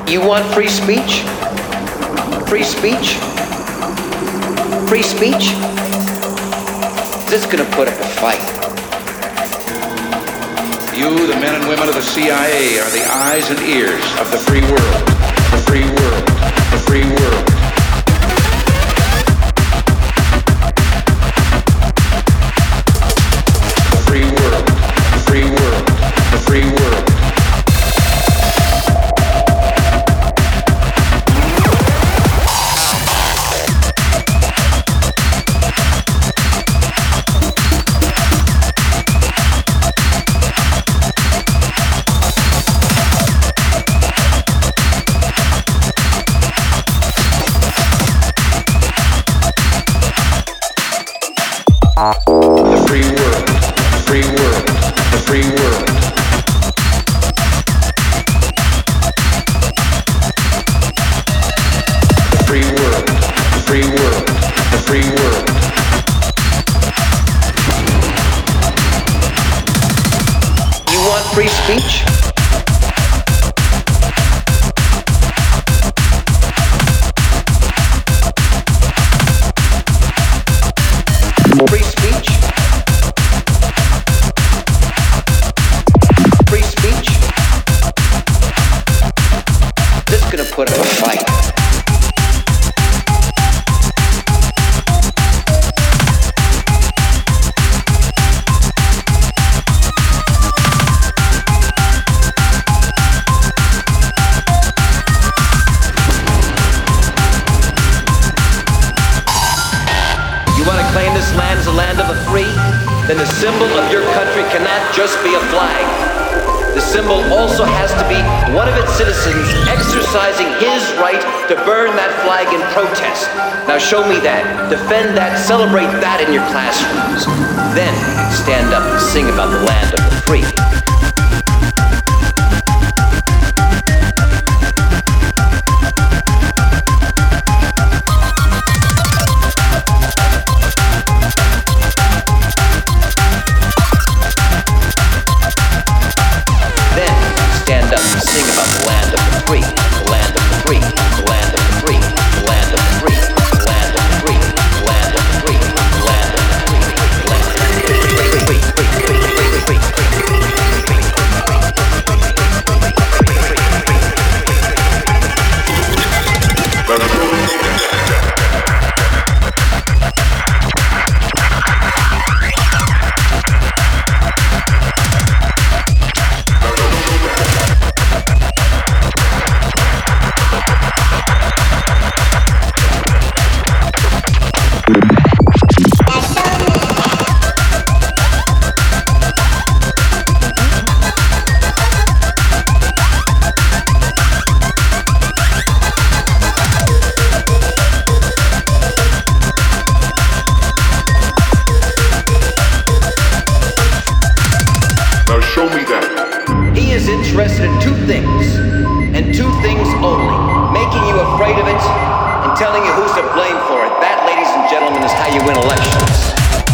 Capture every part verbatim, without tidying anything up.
You want free speech? Free speech? Free speech? This is gonna put up a fight. You, the men and women of the C I A, are the eyes and ears of the free world. The free world. The free world. The free world. The free world. The free world. The free world, the free world, the free world. The free world, the free world, the free world. You want free speech? Free speech? Free speech? This is gonna put up a fight. Claim this land as a land of the free, then the symbol of your country cannot just be a flag. The symbol also has to be one of its citizens exercising his right to burn that flag in protest. Now show me that, defend that, celebrate that in your classrooms. Then stand up and sing about the land of the free. Interested in two things, and two things only: making you afraid of it and telling you who's to blame for it. That, ladies and gentlemen, is how you win elections.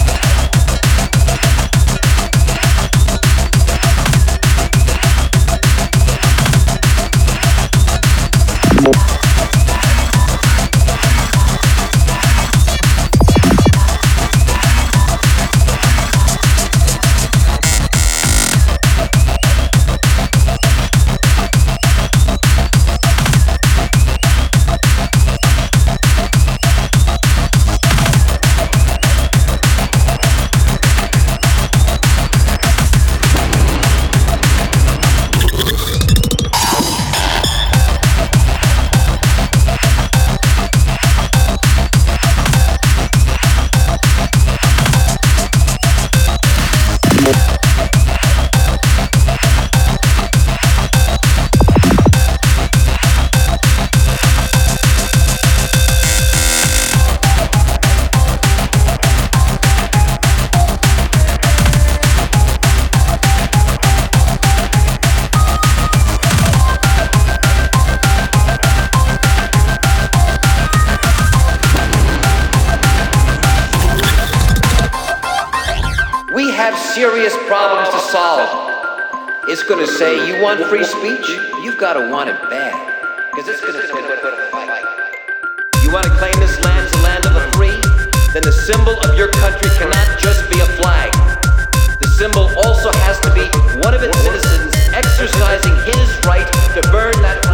Serious problems to solve. It's gonna say, you want free speech? You've gotta want it bad. because it's gonna put a fight. You want to claim this land as the land of the free? Then the symbol of your country cannot just be a flag. The symbol also has to be one of its citizens exercising his right to burn that flag.